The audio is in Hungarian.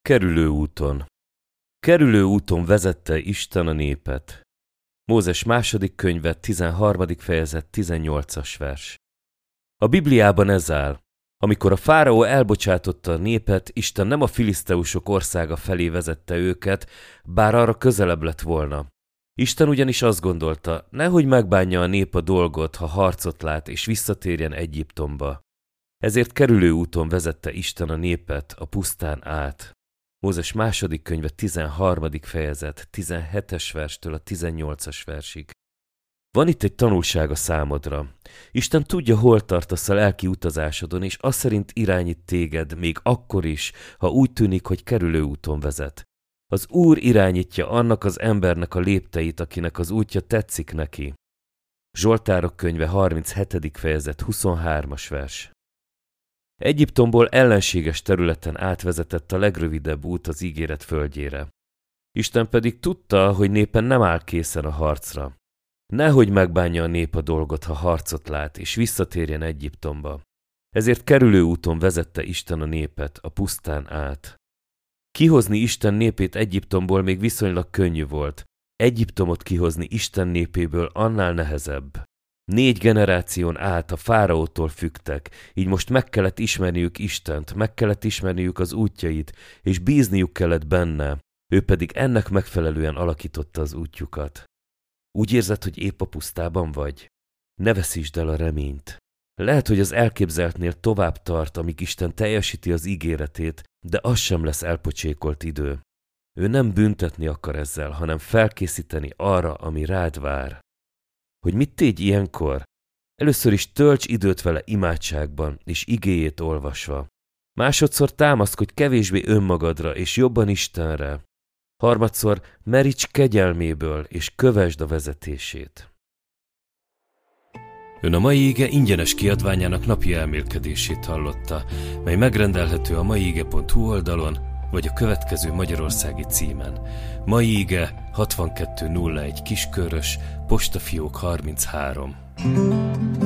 Kerülő úton. Kerülő úton vezette Isten a népet. Mózes második könyve, 13. fejezet, 18-as vers. A Bibliában ez áll. Amikor a fáraó elbocsátotta a népet, Isten nem a filiszteusok országa felé vezette őket, bár arra közelebb lett volna. Isten ugyanis azt gondolta, nehogy megbánja a nép a dolgot, ha harcot lát és visszatérjen Egyiptomba. Ezért kerülő úton vezette Isten a népet a pusztán át. Mózes második könyve, 13. fejezet, 17-es verstől a 18-as versig. Van itt egy tanulság a számodra. Isten tudja, hol tartasz a lelki utazásodon, és azt szerint irányít téged, még akkor is, ha úgy tűnik, hogy kerülő úton vezet. Az Úr irányítja annak az embernek a lépteit, akinek az útja tetszik neki. Zsoltárok könyve, 37. fejezet, 23-as vers. Egyiptomból ellenséges területen átvezetett a legrövidebb út az ígéret földjére. Isten pedig tudta, hogy népen nem áll készen a harcra. Nehogy megbánja a nép a dolgot, ha harcot lát, és visszatérjen Egyiptomba. Ezért kerülő úton vezette Isten a népet a pusztán át. Kihozni Isten népét Egyiptomból még viszonylag könnyű volt. Egyiptomot kihozni Isten népéből annál nehezebb. 4 generáción át a fáraótól függtek, így most meg kellett ismerniük Istent, meg kellett ismerniük az útjait, és bízniuk kellett benne, ő pedig ennek megfelelően alakította az útjukat. Úgy érzed, hogy épp a pusztában vagy? Ne veszítsd el a reményt. Lehet, hogy az elképzeltnél tovább tart, amíg Isten teljesíti az ígéretét, de az sem lesz elpocsékolt idő. Ő nem büntetni akar ezzel, hanem felkészíteni arra, ami rád vár. Hogy mit tégy ilyenkor? Először is tölts időt vele imádságban és igéjét olvasva. Másodszor támaszkodj kevésbé önmagadra és jobban Istenre. Harmadszor meríts kegyelméből és kövesd a vezetését. Ön a mai ige ingyenes kiadványának napi elmélkedését hallotta, mely megrendelhető a maiige.hu oldalon, vagy a következő magyarországi címen. Mai ige 6201 Kiskörös, postafiók 33.